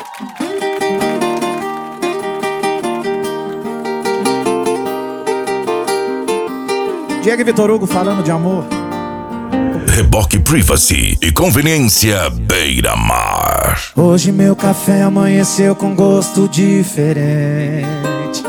Diego e Vitor Hugo falando de amor. Reboque Privacy e conveniência Beira-Mar. Hoje meu café amanheceu com gosto diferente.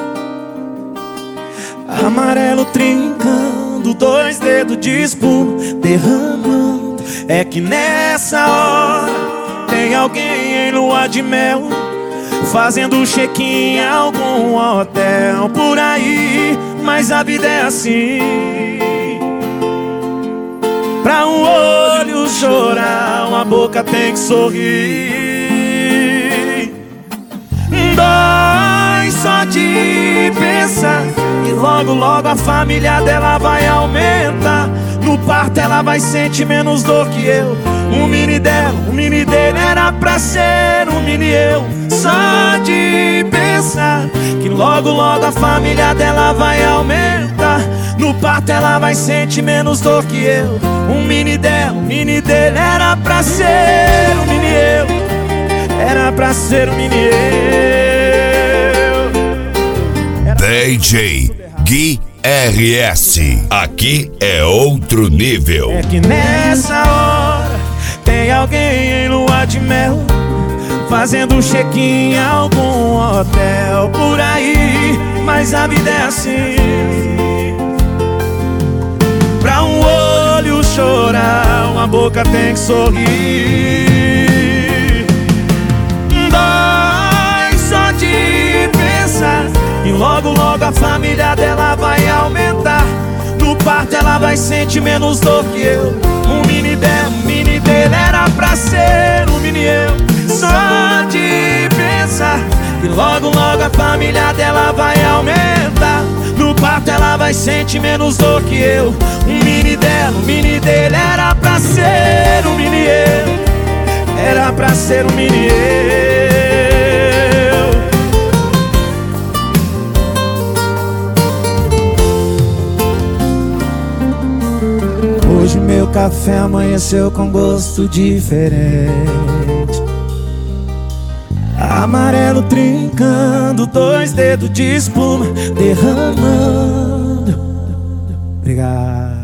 Amarelo trincando, 2 dedos de espuma derramando. É que nessa hora tem alguém em lua de mel, fazendo check-in em algum hotel por aí. Mas a vida é assim, pra um olho chorar, uma boca tem que sorrir. Dói só de pensar que logo, logo a família dela vai aumentar. No parto ela vai sentir menos dor que eu. O mini dela, o mini dele era pra ser um mini eu. Só de pensar que logo, logo a família dela vai aumentar. No parto ela vai sentir menos dor que eu. O mini dela, o mini dele era pra ser um mini eu. Era pra ser um mini eu. DJ Gui RS, aqui é outro nível. É que nessa hora tem alguém em lua de mel, fazendo check-in em algum hotel por aí. Mas a vida é assim, pra um olho chorar, uma boca tem que sorrir. Dói só de pensar e logo, logo a família dela vai aumentar. No parto ela vai sentir menos dor que eu. O mini dela, o mini dele era pra ser um mini eu. Só de pensar que logo, logo a família dela vai aumentar. No parto ela vai sentir menos dor que eu. O mini dela, o mini dele era pra ser um mini eu. Era pra ser um mini eu. Hoje meu café amanheceu com gosto diferente. Amarelo trincando, 2 dedos de espuma derramando. Obrigado.